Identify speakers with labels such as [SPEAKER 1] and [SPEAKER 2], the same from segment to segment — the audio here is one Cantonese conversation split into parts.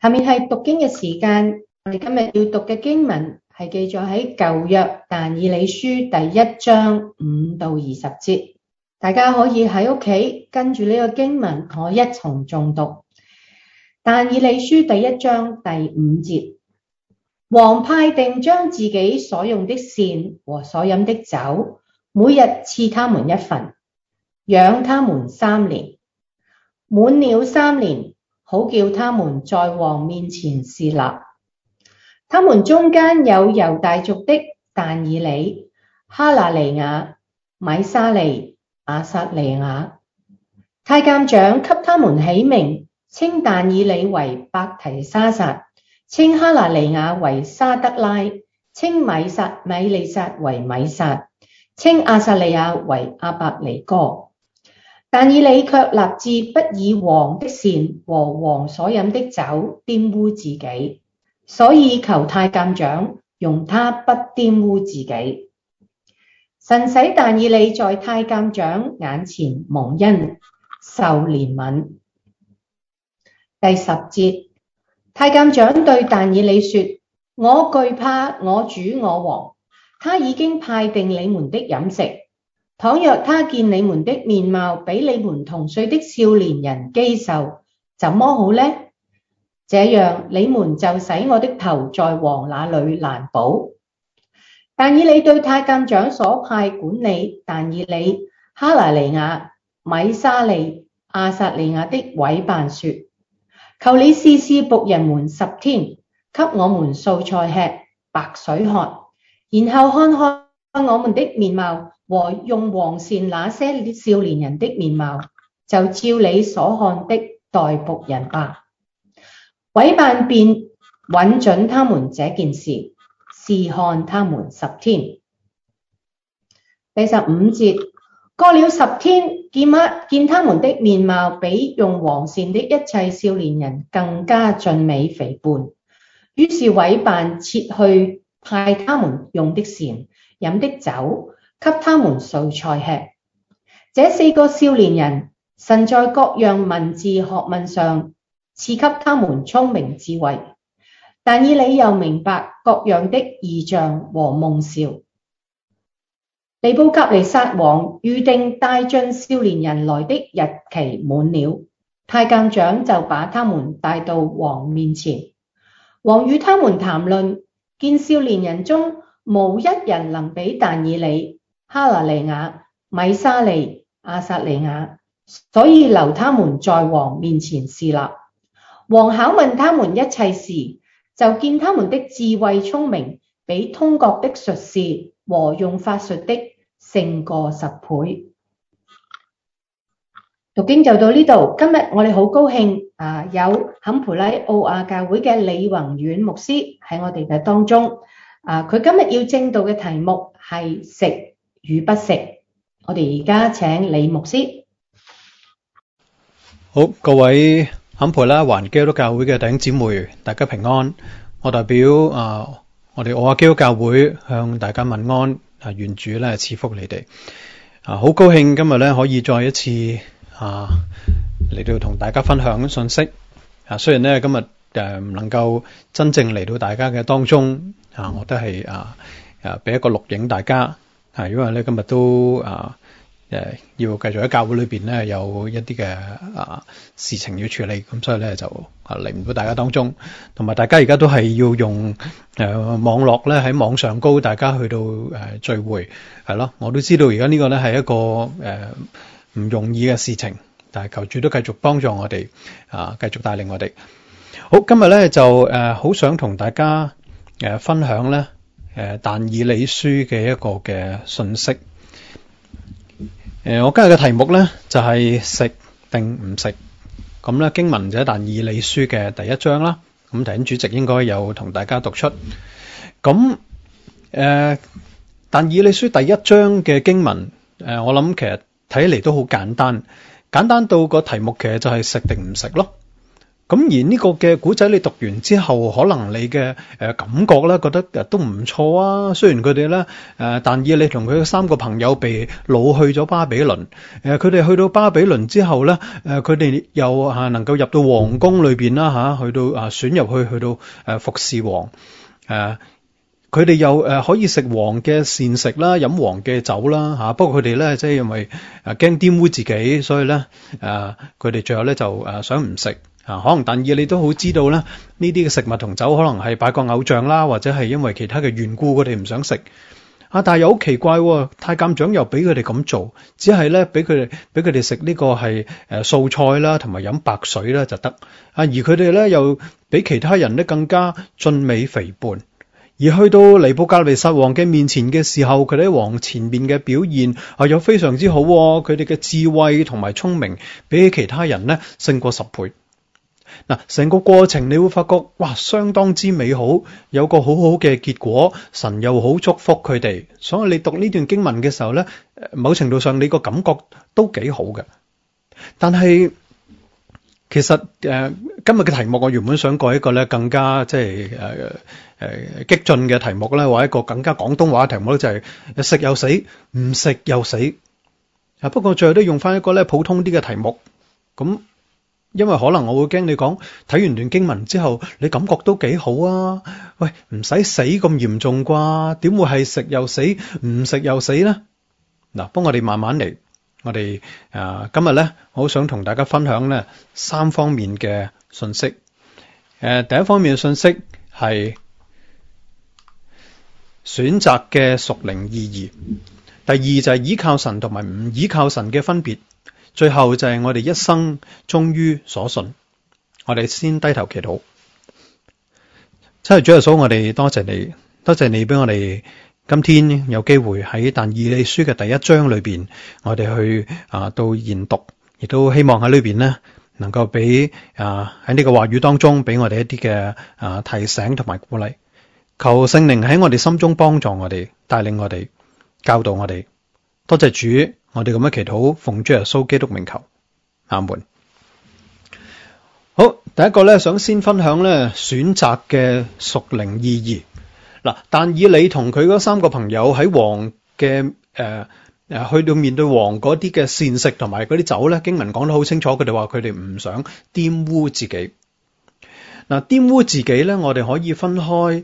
[SPEAKER 1] 下面係讀經嘅時間，我哋今日要讀嘅經文係記載喺舊約但以理書第1章5到20節。大家可以喺屋企跟住呢個經文同我一同誦讀。但以理書第1章第5節，王派定將自己所用的膳和所飲的酒，每日賜他們一份，養他們3年。滿了3年，好叫他們在王面前侍立。他們中間有猶大族的但以理、哈拿尼雅、米沙利、亞撒利雅。太監長給他們起名，稱但以理為伯提沙撒，稱哈拿尼雅為沙得拉，稱米利撒為米撒，稱亞撒利雅為亞伯尼哥。但以理卻立志不以王的膳和王所飲的酒玷污自己，所以求太監長容他不玷污自己。神使但以理在太監長眼前蒙恩，受憐憫。第10節，太監長對但以理說：我懼怕我主我王，他已經派定你們的飲食。倘若他見你們的面貌比你們同歲的少年人肌瘦，怎麼好呢？這樣你們就使我的頭在王那裡難保。但以理對太監長所派管理但以理、哈拿尼雅、米沙利、亞撒利雅的委辦說：求你試試僕人們10天，給我們素菜吃，白水喝，然後看看我們的面貌和用王膳那些少年人的面貌，就照你所看的待僕人吧。委辦便允准他們這件事，試看他們10天。第15節，過了10天，見他們的面貌比用王膳的一切少年人更加俊美肥胖，於是委辦撤去派他們用的膳、飲的酒，給他們素菜吃。這4個少年人，神在各樣文字學問上賜給他們聰明智慧，但以理又明白各樣的異象和夢兆。尼布甲尼撒王預定帶進少年人來的日期滿了，太監長就把他們帶到王面前。王與他們談論，見少年人中無一人能比但以理、哈拿尼雅、米沙利、亞撒利雅，所以留他們在王面前侍立。王考問他們一切事，就見他們的智慧聰明，比通國的術士和用法術的勝過10倍。讀經就到呢度。今日我哋好高興有坎培拉奧亞教會嘅李宏遠牧師喺我哋嘅當中。佢今日要證道嘅題目係食與不食。我哋而家請李牧師。
[SPEAKER 2] 好，各位坎培拉環基督教會嘅弟兄姊妹，大家平安。我代表我哋奧亞基督教會向大家問安。願主咧賜福你哋。好高興今日咧可以再一次嚟到同大家分享信息。雖然咧今日唔能夠真正嚟到大家嘅當中，我都係俾一個錄影大家。因為咧今日都要繼續喺教會裏邊咧有一啲嘅事情要處理，咁所以咧就嚟唔到大家當中。同埋大家而家都係要用網絡咧喺網上高，大家去到聚會係咯。我都知道而家呢個咧係一個唔容易嘅事情，但係求主都繼續幫助我哋繼續帶領我哋。好，今日咧就好想同大家分享咧但以理書嘅一個嘅信息。我今日嘅題目咧就係食定唔食。咁咧經文就喺但以理書嘅第1章啦。咁弟兄主席應該有同大家讀出。咁但以理書第1章嘅經文，我諗其實睇嚟都好簡單，簡單到個題目其實就係食定唔食咯。 咁而呢個嘅古仔你讀完之後，可能你嘅感覺咧，覺得都唔錯啊。雖然佢哋咧但以理同佢嘅3個朋友被擄去咗巴比倫，佢哋去到巴比倫之後咧，佢哋又能夠入到皇宮裏邊啦去到選入去到服侍王，佢哋又可以食王嘅膳食啦，飲王嘅酒啦不過佢哋咧即係因為驚玷污自己，所以咧佢哋最後咧就想唔食。可能但以理都好知道咧，呢啲嘅食物同酒可能係拜過偶像啦，或者係因為其他嘅緣故，佢哋唔想食。但係又好奇怪，太監長又俾佢哋咁做，只係咧俾佢哋食呢個係素菜啦，同埋飲白水啦就得。而佢哋咧又比其他人咧更加俊美肥胖。而去到尼布甲尼撒王嘅面前嘅時候，佢哋喺王前面嘅表現又非常之好，佢哋嘅智慧同埋聰明比起其他人咧勝過10倍。嗱，成個過程你會發覺，哇，相當之美好，有個好好嘅結果，神又好祝福佢哋。所以你讀呢段經文嘅時候咧，某程度上你個感覺都幾好嘅。但係其實今日嘅題目，我原本想改一個咧更加即係激進嘅題目咧，或者一個更加廣東話嘅題目咧，就係食又死，唔食又死。不過最後都用翻一個咧普通啲嘅題目咁。因為可能我會驚你講睇完段經文之後，你感覺都幾好啊！喂，唔使死咁嚴重啩？點會係食又死，唔食又死呢？嗱，幫我哋慢慢嚟。我哋今日咧，我好想同大家分享咧3方面嘅信息。第一方面嘅信息係選擇嘅屬靈意義。第二就係依靠神同埋唔依靠神嘅分別。最後就係我哋一生忠於所信。我哋先低頭祈禱。親愛的主耶穌，我哋多謝你，多謝你俾我哋今天有機會喺但以理書嘅第1章裏邊，我哋去到研讀，亦都希望喺裏邊呢能夠俾喺呢個話語當中俾我哋一啲嘅提醒同埋鼓勵。求聖靈喺我哋心中幫助我哋，帶領我哋，教導我哋。多謝主。我哋咁樣祈禱，奉主耶穌基督名求，阿門。好，第一個咧，想先分享咧選擇嘅屬靈意義。嗱，但以理同佢嗰3個朋友喺王嘅去到面對王嗰啲嘅膳食同埋嗰啲酒咧，經文講得好清楚，佢哋話佢哋唔想玷污自己。嗱，玷污自己咧，我哋可以分開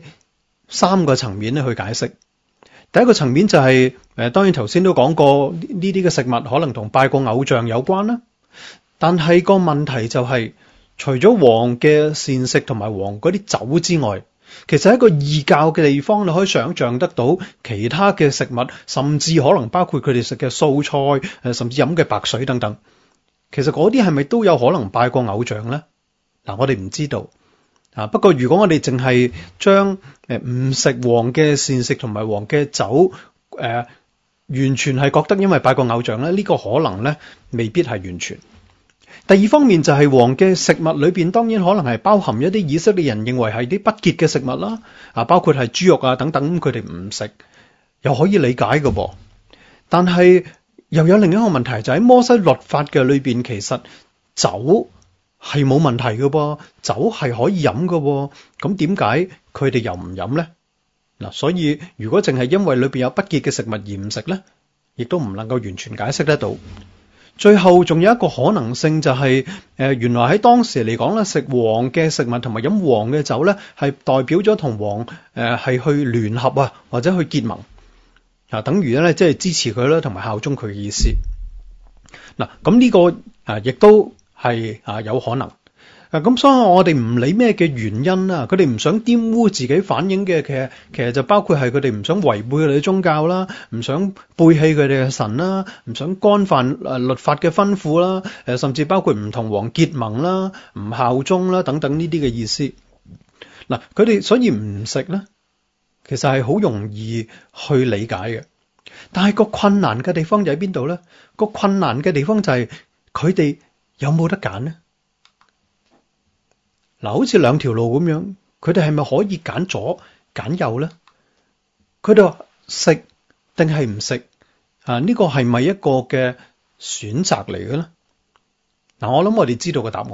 [SPEAKER 2] 3個層面咧去解釋。第一個層面就係當然頭先都講過呢啲嘅食物可能同拜過偶像有關啦。但係個問題就係，除咗王嘅膳食同埋王嗰啲酒之外，其實喺一個異教嘅地方，你可以想象得到其他嘅食物，甚至可能包括佢哋食嘅素菜，甚至飲嘅白水等等。其實嗰啲係咪都有可能拜過偶像呢？嗱，我哋唔知道。不過如果我哋淨係將唔食王嘅膳食同埋王嘅酒，完全係覺得因為拜過偶像咧，呢個可能咧未必係完全。第二方面就係王嘅食物裏邊，當然可能係包含一啲以色列人認為係啲不潔嘅食物啦，包括係豬肉等等，佢哋唔食，又可以理解嘅噃。但係又有另一個問題，就喺摩西律法嘅裏邊，其實酒係冇問題嘅噃，酒係可以飲嘅喎，咁點解佢哋又唔飲呢？嗱，所以如果淨係因為裏邊有不潔嘅食物而唔食呢，亦都唔能夠完全解釋得到。最後仲有一個可能性就係，原來喺當時嚟講咧，食王嘅食物同埋飲王嘅酒咧，係代表咗同王係去聯合或者去結盟，等於咧即係支持佢啦，同埋效忠佢嘅意思。嗱，咁呢個亦都係有可能。咁所以我哋唔理咩嘅原因啦，佢哋唔想玷污自己，反映嘅其實就包括係佢哋唔想違背佢哋嘅宗教啦，唔想背棄佢哋嘅神啦，唔想干犯律法嘅吩咐啦，甚至包括唔同王結盟啦，唔效忠啦等等呢啲嘅意思。嗱，佢哋所以唔食咧，其實係好容易去理解嘅。但係個困難嘅地方就喺邊度咧？個困難嘅地方就係佢哋有冇得揀咧？嗱，好似兩條路咁樣，佢哋係咪可以揀左揀右咧？佢哋話食定係唔食呢個係咪一個嘅選擇嚟嘅咧？嗱，我諗我哋知道個答案。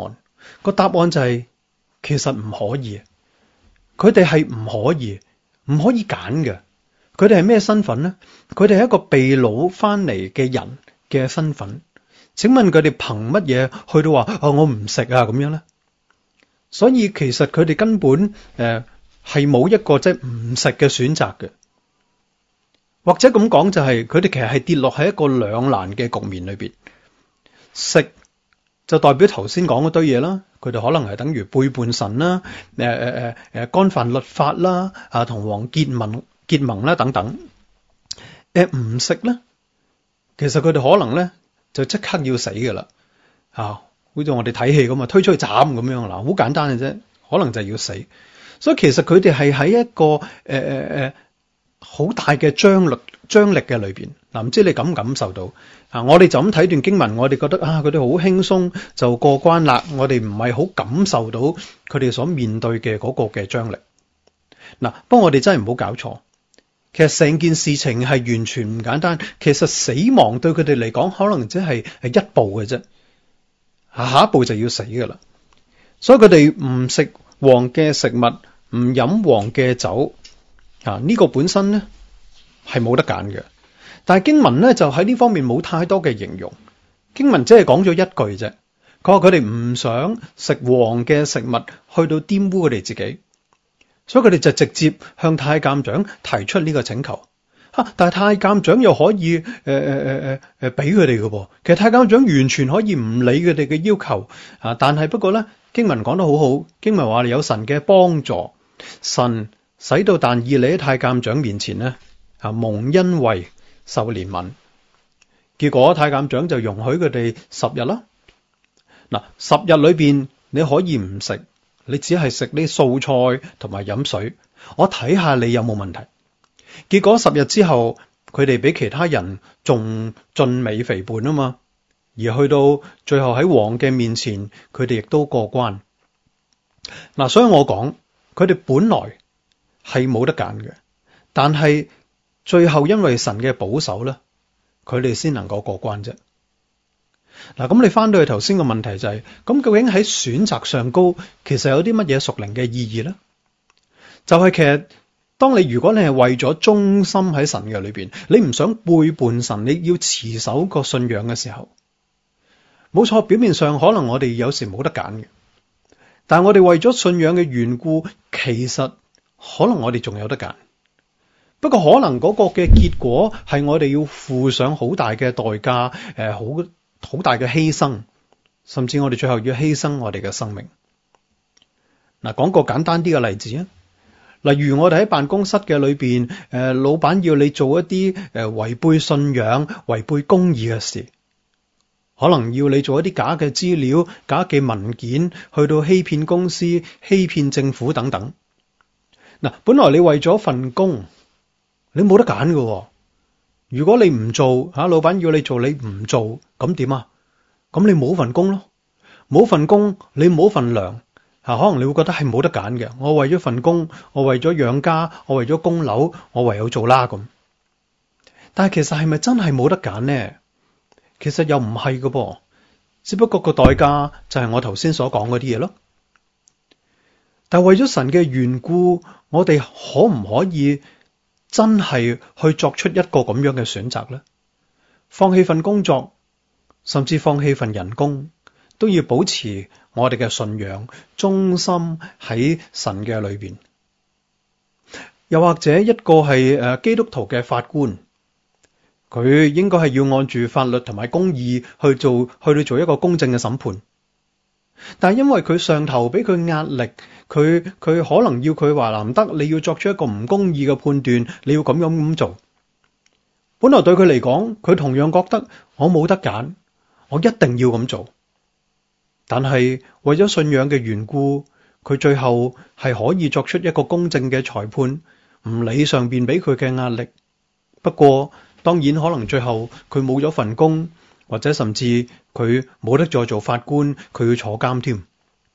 [SPEAKER 2] 個答案就係其實唔可以，佢哋係唔可以揀嘅。佢哋係咩身份呢？佢哋係一個被擄翻嚟嘅人嘅身份。請問佢哋憑乜嘢去到話我唔食啊咁樣呢？所以其實佢哋根本係冇一個即係唔食嘅選擇嘅，或者咁講就係佢哋其實係跌落喺一個兩難嘅局面裏邊。食就代表頭先講嗰堆嘢啦，佢哋可能係等於背叛神啦，干犯律法啦，同王結盟啦等等。唔食咧，其實佢哋可能咧就即刻要死噶啦，好似我哋睇戲咁啊，推出去斬咁樣嗱，好簡單嘅啫，可能就係要死。所以其實佢哋係喺一個好大嘅張力嘅裏邊嗱，唔知你感唔感受到啊？我哋就咁睇段經文，我哋覺得佢哋好輕鬆就過關啦，我哋唔係好感受到佢哋所面對嘅嗰個嘅張力。嗱，不過我哋真係唔好搞錯，其實成件事情係完全唔簡單。其實死亡對佢哋嚟講，可能只係一步嘅啫，下一步就要死噶啦。所以佢哋唔食王嘅食物，唔飲王嘅酒，呢個本身咧係冇得揀嘅。但係經文咧就喺呢方面冇太多嘅形容，經文只係講咗一句啫。佢話佢哋唔想食王嘅食物，去到玷污佢哋自己。所以佢哋就直接向太監長提出呢個請求，但係太監長又可以俾佢哋嘅噃。其實太監長完全可以唔理佢哋嘅要求但係不過咧，經文講得好好，經文話有神嘅幫助，神使到但以理喺太監長面前咧蒙恩惠受憐憫，結果太監長就容許佢哋10日啦。嗱，10日裏邊你可以唔食。你只係食啲素菜同埋飲水，我睇下你有冇問題。結果10日之後，佢哋比其他人仲俊美肥胖啊嘛，而去到最後喺王嘅面前，佢哋亦都過關。嗱，所以我講佢哋本來係冇得揀嘅，但係最後因為神嘅保守咧，佢哋先能夠過關啫。嗱，咁你翻到去頭先個問題就係，咁究竟喺選擇上高，其實有啲乜嘢屬靈嘅意義咧？就係其實，當你如果你係為咗忠心喺神嘅裏邊，你唔想背叛神，你要持守個信仰嘅時候，冇錯，表面上可能我哋有時冇得揀嘅，但係我哋為咗信仰嘅緣故，其實可能我哋仲有得揀。不過可能嗰個嘅結果係我哋要付上好大嘅代價，好大嘅犧牲，甚至我哋最後要犧牲我哋嘅生命。嗱，講個簡單啲嘅例子啊，例如我哋喺辦公室嘅裏邊，老闆要你做一啲違背信仰、違背公義嘅事，可能要你做一啲假嘅資料、假嘅文件，去到欺騙公司、欺騙政府等等。嗱，本來你為咗份工，你冇得揀㗎。如果你唔做，老闆要你做，你唔做，咁點啊？咁你冇份工咯，冇份工，你冇份糧，可能你會覺得係冇得揀嘅。我為咗份工，我為咗養家，我為咗供樓，我唯有做啦咁。但係其實係咪真係冇得揀呢？其實又唔係㗎噃，只不過個代價就係我頭先所講嗰啲嘢咯。但係為咗神嘅緣故，我哋可唔可以真係去作出一個咁樣嘅選擇呢？放棄份工作，甚至放棄份人工，都要保持我哋嘅信仰，忠心喺神嘅裏邊。又或者一個係基督徒嘅法官，佢應該係要按住法律同埋公義去到做一個公正嘅審判。但係因為佢上頭俾佢壓力，佢可能要佢話唔得，你要作出一個唔公義嘅判斷，你要咁做。本來對佢嚟講，佢同樣覺得我冇得揀，我一定要咁做。但係為咗信仰嘅緣故，佢最後係可以作出一個公正嘅裁判，唔理上邊俾佢嘅壓力。不過當然可能最後佢冇咗份工，或者甚至佢冇得再做法官，佢要坐監添。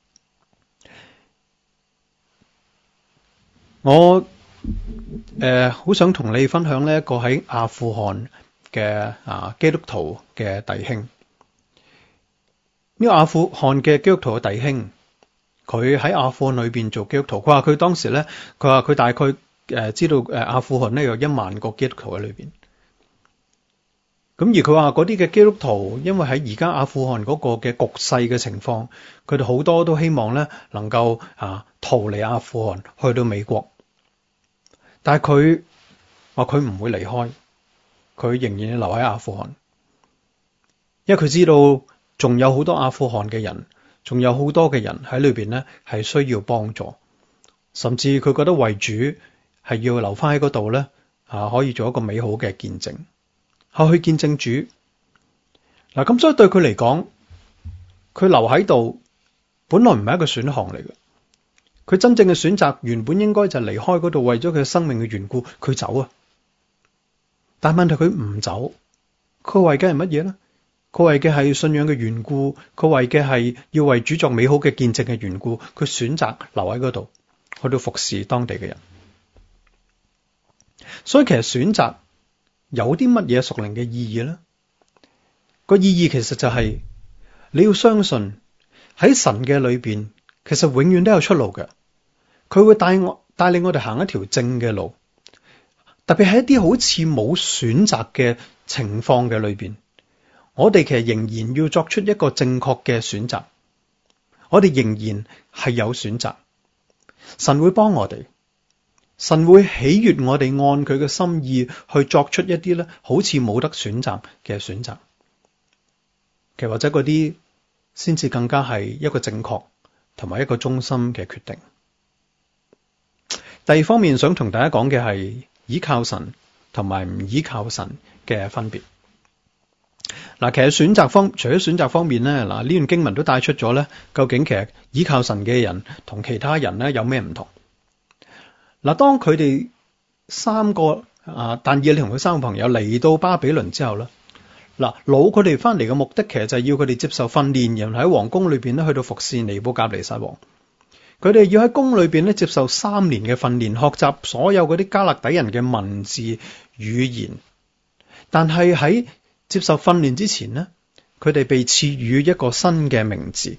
[SPEAKER 2] 我好想同你分享呢一個喺阿富汗嘅基督徒嘅弟兄。 呢個阿富汗嘅基督徒嘅弟兄，佢喺阿富汗裏邊做基督徒。佢話佢當時咧，佢話佢大概知道阿富汗咧有1萬個基督徒喺裏邊。咁而佢話嗰啲嘅基督徒，因為喺而家阿富汗嗰個嘅局勢嘅情況，佢哋好多都希望咧能夠逃離阿富汗去到美國。但係佢話佢唔會離開，佢仍然留喺阿富汗，因為佢知道仲有好多阿富汗嘅人，仲有好多嘅人喺裏邊咧係需要幫助，甚至佢覺得為主係要留翻喺嗰度咧可以做一個美好嘅見證。去見證主嗱，咁所以對佢嚟講，佢留喺度本來唔係一個選項嚟嘅。佢真正嘅選擇原本應該就離開嗰度，為咗佢生命嘅緣故，佢走啊。但係問題佢唔走，佢為嘅係乜嘢呢？佢為嘅係信仰嘅緣故，佢為嘅係要為主作美好嘅見證嘅緣故，佢選擇留喺嗰度，去到服侍當地嘅人。所以其實選擇有啲乜嘢屬靈嘅意義呢？個意義其實就係你要相信喺神嘅裏邊，其實永遠都有出路嘅。佢會帶領我哋行一條正嘅路，特別係一啲好似冇選擇嘅情況嘅裏邊，我哋其實仍然要作出一個正確嘅選擇。我哋仍然係有選擇，神會幫我哋。神會喜悅我哋按佢嘅心意去作出一啲咧，好似冇得選擇嘅選擇。其實或者嗰啲先至更加係一個正確同埋一個忠心嘅決定。第二方面想同大家講嘅係依靠神同埋唔依靠神嘅分別。嗱，其實除咗選擇方面咧，呢段經文都帶出咗咧，究竟其實依靠神嘅人同其他人咧有咩唔同？嗱，當佢哋三個但以理同佢三個朋友嚟到巴比倫之後咧，擄佢哋翻嚟嘅目的其實就係要佢哋接受訓練，然後喺皇宮裏邊咧去到服侍尼布甲尼撒王。佢哋要喺宮裏邊咧接受3年嘅訓練，學習所有嗰啲迦勒底人嘅文字語言。但係喺接受訓練之前呢，佢哋被賜予一個新嘅名字。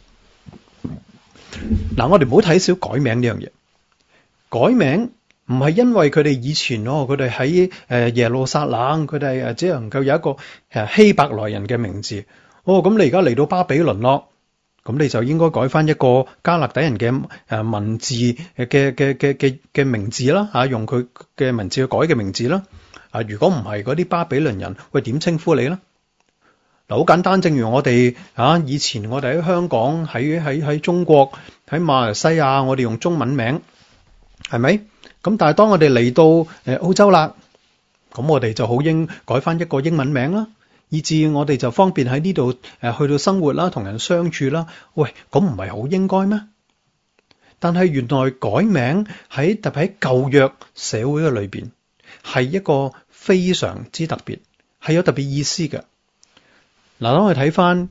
[SPEAKER 2] 我哋唔好睇小改名呢樣嘢。改名唔係因為佢哋以前佢哋喺耶路撒冷，佢哋只能夠有一個希伯來人嘅名字。咁你而家嚟到巴比倫咯，咁你就應該改翻一個迦勒底人嘅文字嘅名字啦，用佢嘅文字去改嘅名字啦。如果唔係嗰啲巴比倫人，喂，點稱呼你咧？好簡單，正如我哋以前我哋喺香港、喺中國、喺馬來西亞，我哋用中文名。係咪？咁但係當我哋嚟到澳洲啦，咁我哋就好應改翻一個英文名啦，以至我哋就方便喺呢度去到生活啦，同人相處啦。喂，咁唔係好應該咩？但係原來改名特別喺舊約社會嘅裏邊，係一個非常之特別，係有特別意思嘅。當我哋睇翻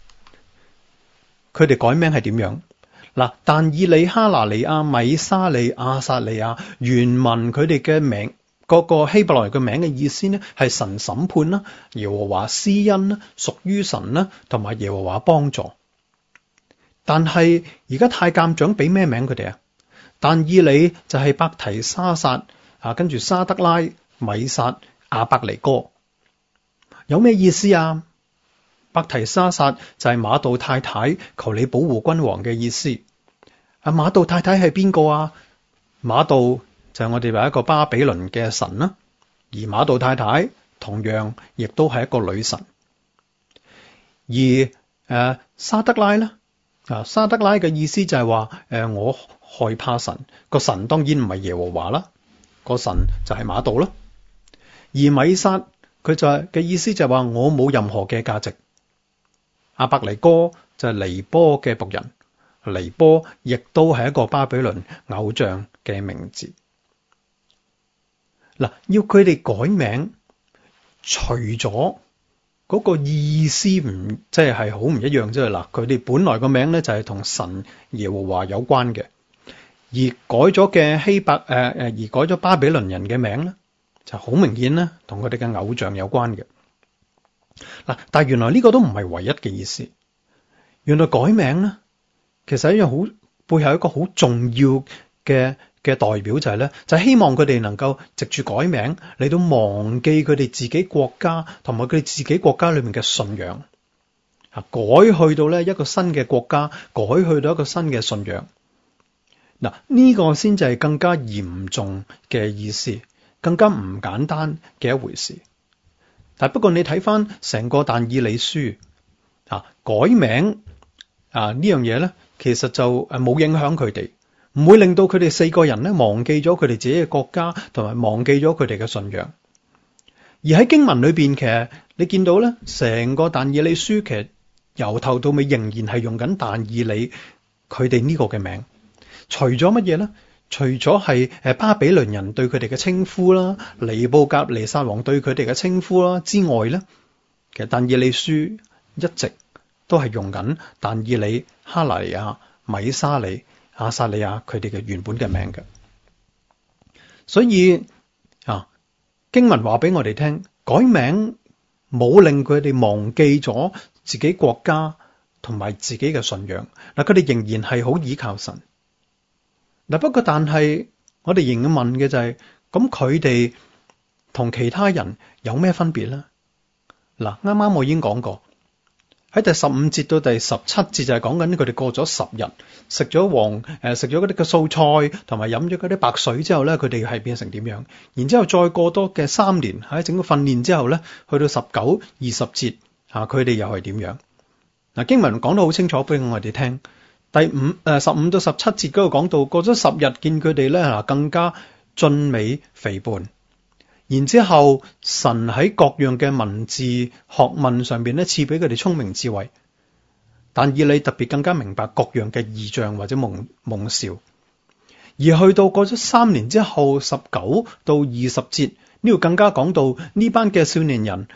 [SPEAKER 2] 佢哋改名係點樣？但以理、哈拿尼亞、米沙利、亞撒利亞，原文佢哋嘅名，個希伯來嘅名嘅意思呢，係神審判啦，耶和華施恩啦，屬於神啦，同埋耶和華幫助。但係而家太監長俾咩名佢哋啊？但以理就係伯提沙撒跟住沙德拉、米撒、亞伯尼哥，有咩意思啊？伯提沙撒就係馬道太太，求你保護君王嘅意思。馬道太太係邊個啊？馬道就係我哋話一個巴比倫嘅神啦，而馬道太太同樣亦都係一個女神。而沙德拉咧，沙德拉嘅意思就係話我害怕神，個神當然唔係耶和華啦，個神就係馬道啦。而米撒佢就係嘅意思就係話我冇任何嘅價值。亞伯尼哥就係尼波嘅僕人，尼波亦都係一個巴比倫偶像嘅名字。要佢哋改名，除咗嗰個意思唔即係好唔一樣，即係佢哋本來個名咧就係同神耶和華有關嘅，而改咗嘅而改咗巴比倫人嘅名咧，就好明顯咧同佢哋嘅偶像有關嘅。但係原來呢個都唔係唯一嘅意思。 原來改名咧，其實一樣好背後一個好重要嘅代表就係咧，就係希望佢哋能夠藉住改名嚟到忘記佢哋自己國家同埋佢哋自己國家裏面嘅信仰，改去到咧一個新嘅國家，改去到一個新嘅信仰。嗱，呢個先至係更加嚴重嘅意思，更加唔簡單嘅一回事。但不過你睇翻成個但以理書改名呢樣嘢咧，其實就冇影響佢哋，唔會令到佢哋4個人咧忘記咗佢哋自己嘅國家，同埋忘記咗佢哋嘅信仰。而喺經文裏邊，其實你見到咧，成個但以理書其實由頭到尾仍然係用緊但以理佢哋呢個嘅名。除咗乜嘢咧？除咗係巴比倫人對佢哋嘅稱呼啦，尼布甲尼撒王對佢哋嘅稱呼啦之外咧，其實但以理書一直都係用緊但以理、哈拿尼亞、米沙里、亞撒利亞佢哋嘅原本嘅名嘅。所以經文話俾我哋聽，改名冇令佢哋忘記咗自己國家同埋自己嘅信仰。嗱，佢哋仍然係好倚靠神。嗱，不過但係我哋仍然問嘅就係，咁佢哋同其他人有咩分別咧？嗱，啱啱我已經講過，喺第15節到第17節就係講緊佢哋過咗10日，食咗嗰啲嘅素菜，同埋飲咗嗰啲白水之後咧，佢哋係變成點樣？然之後再過多嘅3年，喺整個訓練之後咧，去到19、20節佢哋又係點樣？嗱，經文講得好清楚俾我哋聽。第15到17節嗰度講到，過咗10日見佢哋咧更加俊美肥胖，然之後神喺各樣嘅文字學問上邊咧賜俾佢哋聰明智慧，但以理特別更加明白各樣嘅異象或者夢兆。而去到過咗3年之後，19到20節呢度更加講到呢班嘅少年人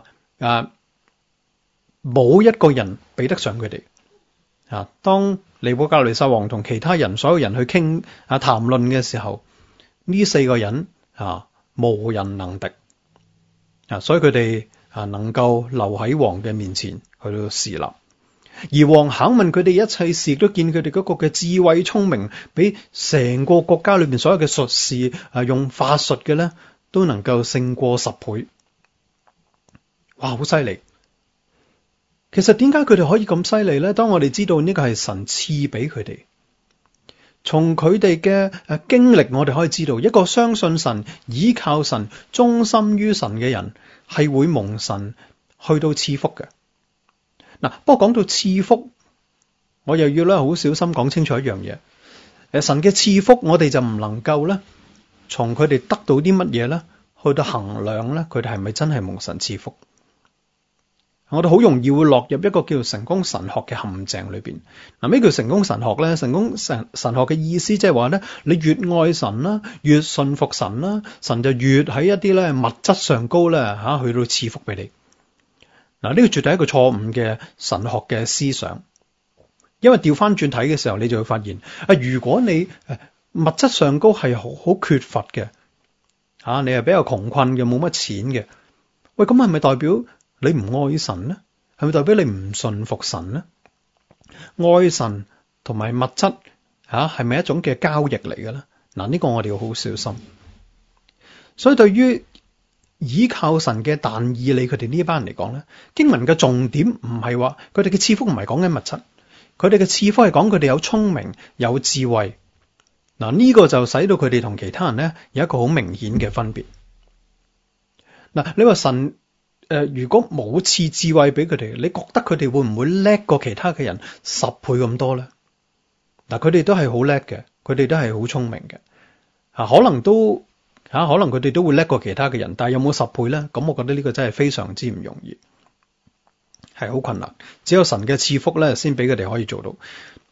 [SPEAKER 2] 冇一個人比得上佢哋。當尼布甲尼撒王同其他人所有人去傾談論嘅時候，呢4個人無人能敵所以佢哋能夠留喺王嘅面前去到侍立。而王考問佢哋一切事，都見佢哋嗰個嘅智慧聰明，比成個國家裏面所有嘅術士用法術嘅咧，都能夠勝過10倍。哇，好犀利！其實點解佢哋可以咁犀利咧？當我哋知道呢個係神賜俾佢哋，從佢哋嘅經歷，我哋可以知道一個相信神、倚靠神、忠心於神嘅人係會蒙神去到賜福嘅。嗱，不過講到賜福，我又要咧好小心講清楚一樣嘢。神嘅賜福，我哋就唔能夠咧從佢哋得到啲乜嘢咧去到衡量咧，佢哋係咪真係蒙神賜福？我哋好容易會落入一個叫做成功神學嘅陷阱裏邊。嗱，咩叫成功神學咧？成功神學嘅意思即係話咧，你越愛神啦，越信服神啦，神就越喺一啲咧物質上高咧去到賜福俾你。嗱，呢個絕對係一個錯誤嘅神學嘅思想，因為調翻轉睇嘅時候，你就會發現如果你物質上高係好缺乏嘅你係比較窮困嘅，冇乜錢嘅，喂，咁係咪代表你唔愛神呢？係咪代表你唔信服神呢？愛神同埋物質係咪一種嘅交易嚟嘅咧？嗱，呢個我哋要好小心。所以對於倚靠神嘅但以理佢哋呢班人嚟講咧，經文嘅重點唔係話佢哋嘅賜福唔係講緊物質，佢哋嘅賜福係講佢哋有聰明有智慧。嗱，呢個就使到佢哋同其他人咧有一個好明顯嘅分別。嗱，你話神如果冇賜智慧俾佢哋，你覺得佢哋會唔會叻過其他嘅人10倍咁多咧？嗱，佢哋都係好叻嘅，佢哋都係好聰明嘅，可能佢哋都會叻過其他嘅人，但係有冇10倍咧？咁我覺得呢個真係非常之唔容易，係好困難。只有神嘅賜福咧，先俾佢哋可以做到。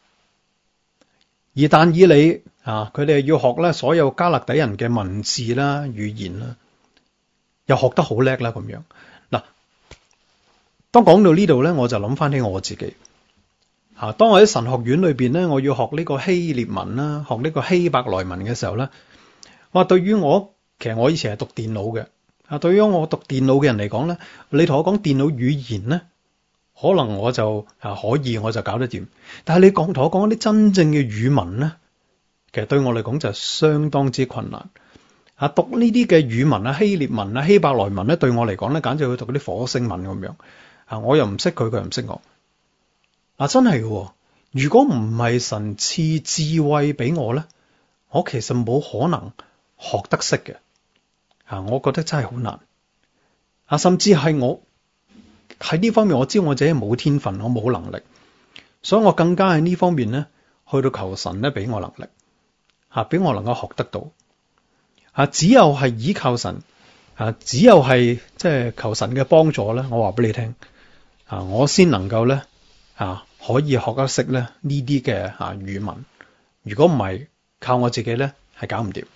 [SPEAKER 2] 而但以理佢哋要學咧所有迦勒底人嘅文字啦、語言啦，又學得好叻啦咁樣。嗱，當講到呢度咧，我就諗翻起我自己。當我喺神學院裏邊咧，我要學呢個希臘文啦，學呢個希伯來文嘅時候咧，對於其實我以前係讀電腦嘅，對於我讀電腦嘅人嚟講咧，你同我講電腦語言咧， 可能我就可以，我就搞得掂。但係你同我講啲真正嘅語文咧，其實對我嚟講就相當之困難。讀呢啲嘅語文希臘文希伯來文咧，對我嚟講咧，簡直去讀嗰啲火星文咁樣。我又唔識佢，佢又唔識我。真係嘅，如果唔係神賜智慧俾我咧，我其實冇可能學得識嘅。我覺得真係好難。甚至係我喺呢方面，我知我自己冇天分，我冇能力，所以我更加喺呢方面咧，去到求神咧俾我能力，俾我能夠學得到。只有係依靠神，只有係即係求神嘅幫助咧，我話俾你聽，我先能夠咧，可以學得識咧呢啲嘅語文。如果唔係靠我自己咧，係搞唔掂。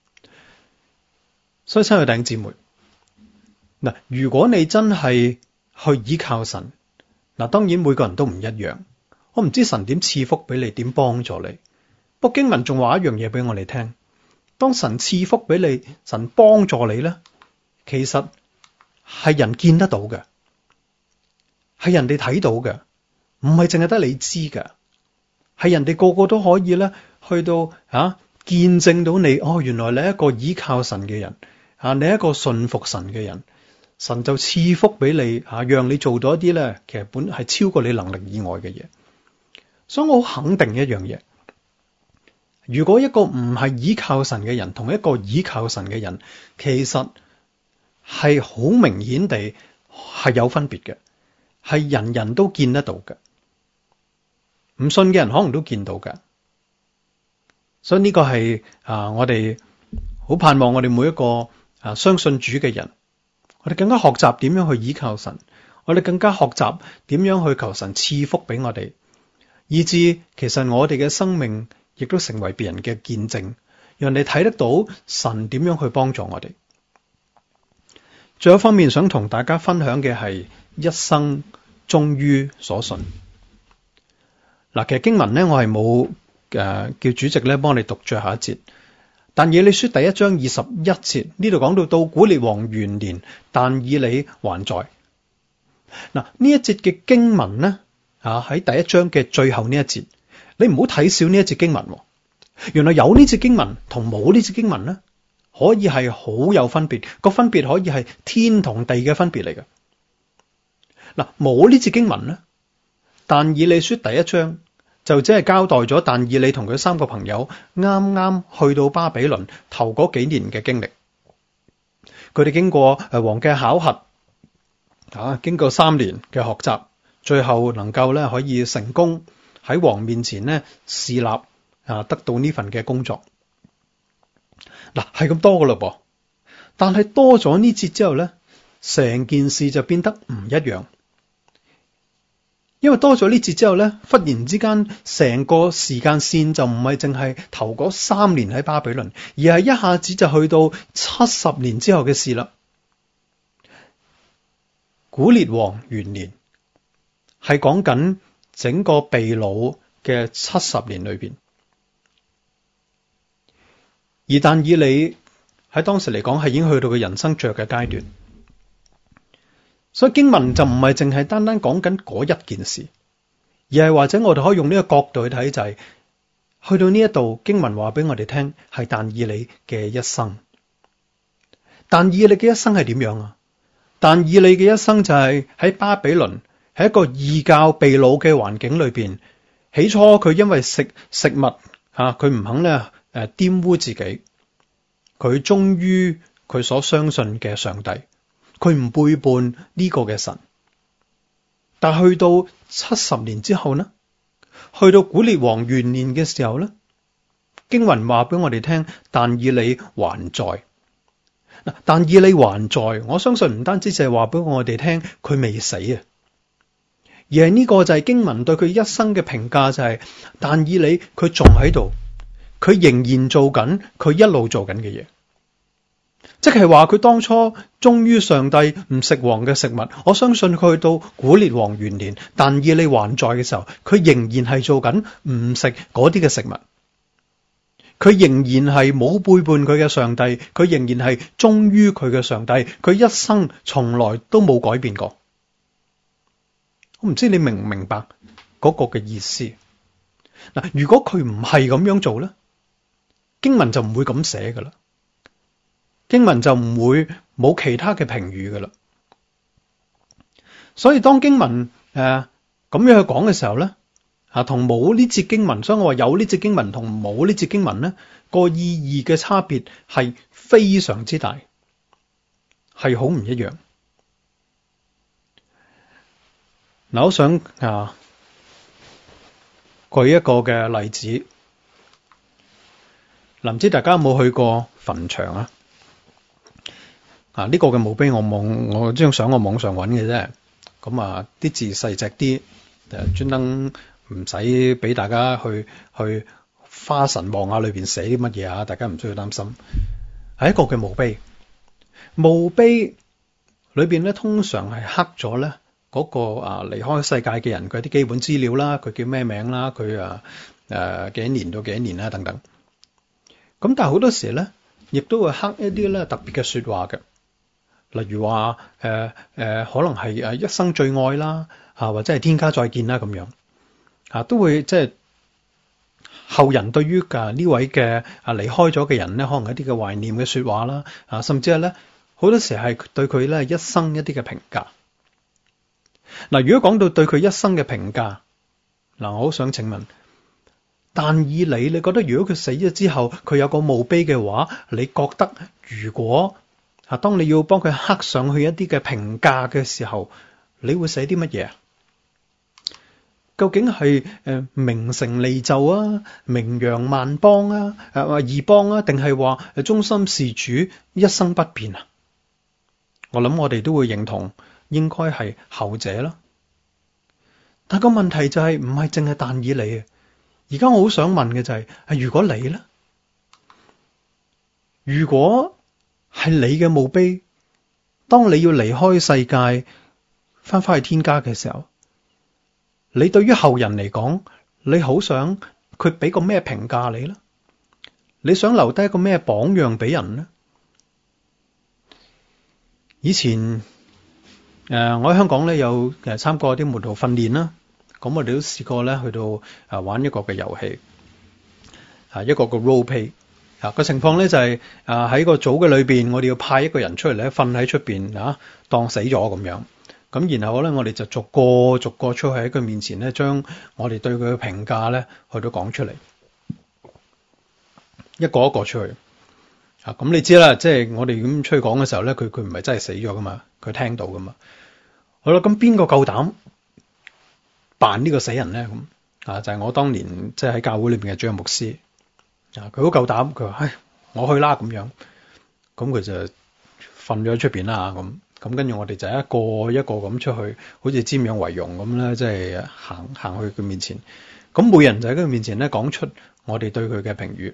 [SPEAKER 2] 所以親愛弟兄姊妹，嗱，如果你真係去依靠神，當然每個人都唔一樣，我唔知神點賜福俾你，點幫助你。不過經文仲話一樣嘢俾我哋聽。當神賜福俾你，神幫助你咧，其實係人見得到嘅，係人哋睇到嘅，唔係淨係得你知嘅，係人哋個個都可以咧去到見證到你。原來你係一個依靠神嘅人，你係一個信服神嘅人，神就賜福俾你，讓你做到一啲咧，其實本係超過你能力以外嘅嘢。所以我好肯定一樣嘢。如果一個唔係依靠神嘅人，同一個依靠神嘅人，其實係好明顯地係有分別嘅，係人人都見得到嘅，唔信嘅人可能都見到嘅。所以呢個係我哋好盼望我哋每一個相信主嘅人，我哋更加學習點樣去依靠神，我哋更加學習點樣去求神賜福俾我哋，以致其實我哋嘅生命亦都成為別人嘅見證，讓你睇得到神點樣去幫助我哋。最後一方面想同大家分享嘅係一生忠於所信。其實經文咧，我係冇叫主席咧幫你讀最後一節。但以理書第1章21節呢度講到古列王元年，但以理還在。呢一節嘅經文咧，喺第1章嘅最後呢一節。你唔好睇少呢一節經文，原來有呢節經文同冇呢節經文咧，可以係好有分別，個分別可以係天同地嘅分別嚟嘅。冇呢節經文咧，但以理書第1章就只係交代咗但以理同佢3個朋友啱啱去到巴比倫頭嗰幾年嘅經歷。佢哋經過王嘅考核，經過3年嘅學習，最後能夠咧可以成功喺王面前咧侍立，得到呢份嘅工作。係咁多噶嘞噃，但係多咗呢節之後咧，成件事就變得唔一樣。因為多咗呢節之後咧，忽然之間成個時間線就唔係淨係頭嗰3年喺巴比倫，而係一下子就去到70年之後嘅事啦。古列王元年係講緊整個被擄嘅70年裏邊，而但以理喺當時嚟講係已經去到佢人生最後嘅階段，所以經文就唔係淨係單單講緊嗰一件事，而係或者我哋可以用呢個角度去睇，就係去到呢一度經文話俾我哋聽係但以理嘅一生。但以理嘅一生係點樣啊？但以理嘅一生就係喺巴比倫，喺一個異教被擄嘅環境裏邊。起初佢因為食物佢唔肯咧玷污自己，佢忠於佢所相信嘅上帝，佢唔背叛呢個嘅神。但去到70年之後呢，去到古列王元年嘅時候呢，經文話俾我哋聽，但以理還在。但以理還在，我相信唔單止就係話俾我哋聽佢未死啊，而係呢個就係經文對佢一生嘅評價，就係但以理佢仲喺度，佢仍然做緊佢一路做緊嘅嘢，即係話佢當初忠於上帝，唔食王嘅食物。我相信佢去到古列王元年，但以理還在嘅時候，佢仍然係做緊唔食嗰啲嘅食物，佢仍然係冇背叛佢嘅上帝，佢仍然係忠於佢嘅上帝，佢一生從來都冇改變過。 我唔知你明唔明白嗰個嘅意思。嗱，如果佢唔係咁樣做咧，經文就唔會咁寫噶啦，經文就唔會冇其他嘅評語噶啦。所以當經文咁樣去講嘅時候咧，同冇呢節經文，所以我話有呢節經文同冇呢節經文咧，個意義嘅差別係非常之大，係好唔一樣。嗱，我想舉一個嘅例子。唔知大家有冇去過墳場啊？呢個嘅墓碑我張相我網上揾嘅啫。咁啲字細隻啲，專登唔使俾大家去花神望下裏邊寫啲乜嘢啊！大家唔需要擔心。係一個嘅墓碑，墓碑裏邊咧通常係刻咗咧嗰個離開世界嘅人佢啲基本資料啦，佢叫咩名啦，佢幾多年到幾多年啦等等。咁但係好多時咧，亦都會刻一啲咧特別嘅說話嘅，例如話可能係一生最愛啦，或者係天家再見啦咁樣，都會即係後人對於呢位嘅離開咗嘅人咧，可能一啲嘅懷念嘅說話啦，甚至係咧好多時係對佢咧一生一啲嘅評價。嗱，如果講到對佢一生嘅評價，我好想請問，但以你覺得如果佢死咗之後，佢有個墓碑嘅話，你覺得如果當你要幫佢刻上去一啲嘅評價嘅時候，你會寫啲乜嘢啊？究竟係名成利就啊，名揚萬邦啊，義邦啊，定係話忠心事主，一生不變啊？我諗我哋都會認同，應該係後者啦。但個問題就係唔係淨係但以理啊？而家我好想問嘅就係如果你咧，如果係你嘅墓碑，當你要離開世界，翻返去天家嘅時候，你對於後人嚟講，你好想佢俾個咩評價你咧？你想留低一個咩榜樣俾人咧？以前我喺香港咧有參過啲門徒訓練啦。咁我哋都試過咧，去到玩一個嘅遊戲，一個嘅 role play。個情況咧就係喺個組嘅裏邊，我哋要派一個人出嚟咧，瞓喺出邊當死咗咁樣。咁然後咧，我哋就逐個出去喺佢面前咧，將我哋對佢嘅評價咧，去到講出嚟，一個一個出去。咁你知啦，即係我哋咁出去講嘅時候咧，佢唔係真係死咗噶嘛，佢聽到噶嘛。好啦，咁邊個夠膽扮呢個死人咧？咁就係我當年即係喺教會裏邊嘅主任牧師，佢好夠膽，佢話我去啦咁樣，咁佢就瞓咗喺出邊啦。咁跟住我哋就一個一個咁出去，好似瞻仰遺容咁咧，即係行去佢面前。咁每人就喺佢面前咧講出我哋對佢嘅評語。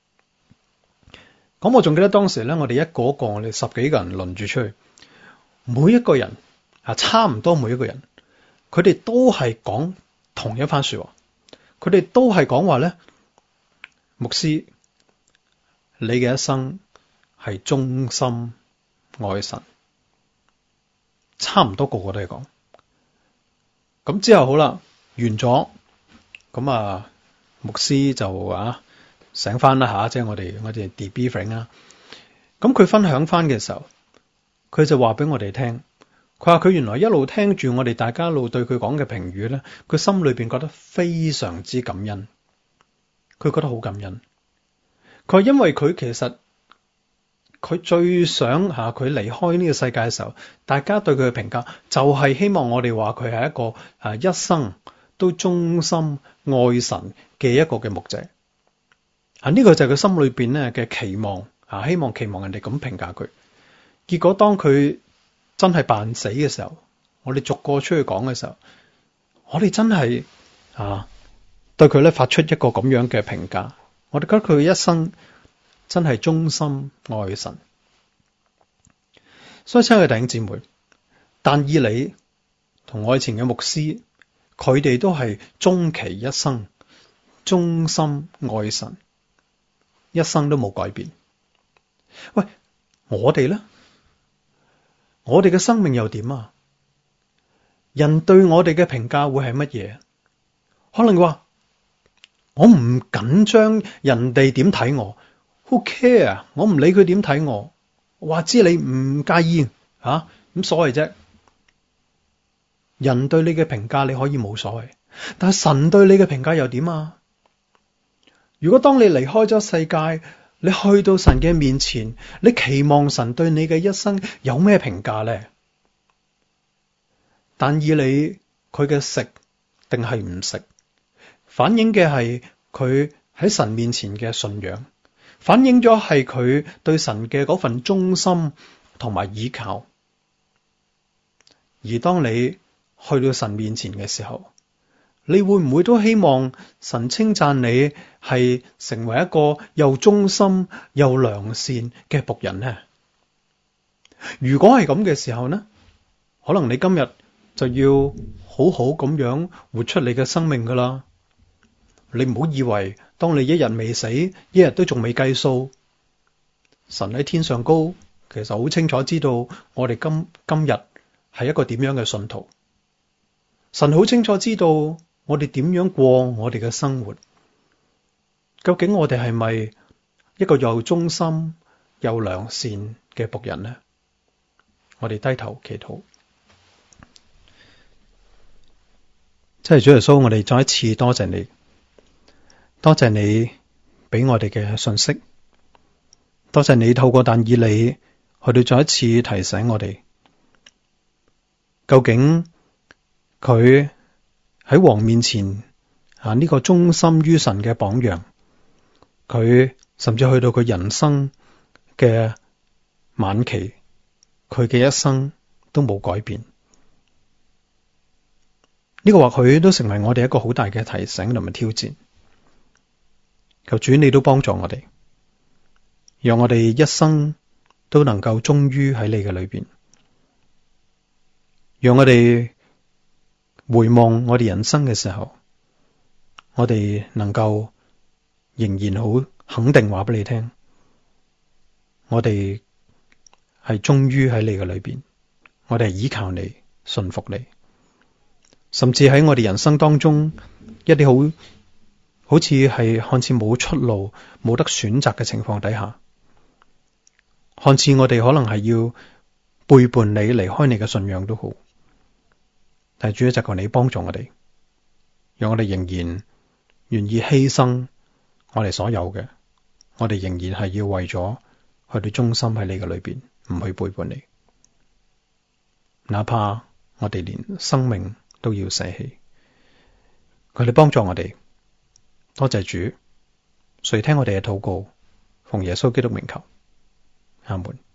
[SPEAKER 2] 咁我仲記得當時咧，我哋一個我哋10幾個人輪住出去，每一個人差唔多每一個人。佢哋都係講同一番說話，佢哋都係講話咧，牧師，你嘅一生係忠心愛神，差唔多個個都係講。咁之後好啦，完咗，咁牧師就醒翻啦吓，即係我哋 debriefing 啦。咁佢分享翻嘅時候，佢就話俾我哋聽。佢話佢原來一路聽住我哋大家一路對佢講嘅評語咧，佢心裏邊覺得非常之感恩，佢覺得好感恩。佢話因為佢其實佢最想佢離開呢個世界嘅時候，大家對佢嘅評價就係希望我哋話佢係一個一生都忠心愛神嘅一個嘅牧者。呢個就係佢心裏邊咧嘅期望，期望人哋咁評價佢。結果當佢真係扮死嘅時候，我哋逐個出去講嘅時候，我哋真係對佢咧發出一個咁樣嘅評價。我哋覺得佢一生真係忠心愛神。所以親愛嘅弟兄姊妹，但以理同我以前嘅牧師，佢哋都係終其一生忠心愛神，一生都冇改變。喂，我哋咧？我哋嘅生命又點啊？ 人對我哋嘅評價會係乜嘢？可能話我唔緊張人哋點睇我 ，Who care？ 我唔理佢點睇我，話知你唔介意吓，咁所謂啫。人對你嘅評價你可以冇所謂，但係神對你嘅評價又點啊？如果當你離開咗世界，你去到神嘅面前，你期望神對你嘅一生有咩評價呢？但以理佢嘅食定係唔食，反映嘅係佢喺神面前嘅信仰，反映咗係佢對神嘅嗰份忠心同埋倚靠。而當你去到神面前嘅時候，你會唔會都希望神稱讚你係成為一個又忠心又良善嘅僕人呢？如果係咁嘅時候呢，可能你今日就要好好咁樣活出你嘅生命噶啦。你唔好以為當你一日未死，一日都仲未計數。神喺天上高，其實好清楚知道我哋今日係一個點樣嘅信徒。神好清楚知道我哋點樣過我哋嘅生活。究竟我哋係咪一個又忠心又良善嘅僕人呢？我哋低頭祈禱。真係主耶穌，我哋再一次多謝你，多謝你俾我哋嘅信息，多謝你透過但以理去到再一次提醒我哋，究竟佢喺王面前呢個忠心於神嘅榜樣，佢甚至去到佢人生嘅晚期，佢嘅一生都冇改變。呢個或許都成為我哋一個好大嘅提醒同埋挑戰。求主你都幫助我哋，讓我哋一生都能夠忠於喺你嘅裏邊，讓我哋回望我哋人生嘅時候，我哋能夠仍然好肯定話俾你聽，我哋係忠於喺你嘅裏邊，我哋係依靠你，信服你。甚至喺我哋人生當中，一啲好似係看似冇出路、冇得選擇嘅情況底下，看似我哋可能係要背叛你、離開你嘅信仰都好，但係主要就求你幫助我哋，讓我哋仍然願意犧牲我哋所有嘅，我哋仍然係要為咗去到忠心喺你嘅裏邊，唔去背叛你，哪怕我哋連生命都要捨棄。佢哋幫助我哋，多謝主，垂聽我哋嘅禱告，奉耶穌基督名求，阿門。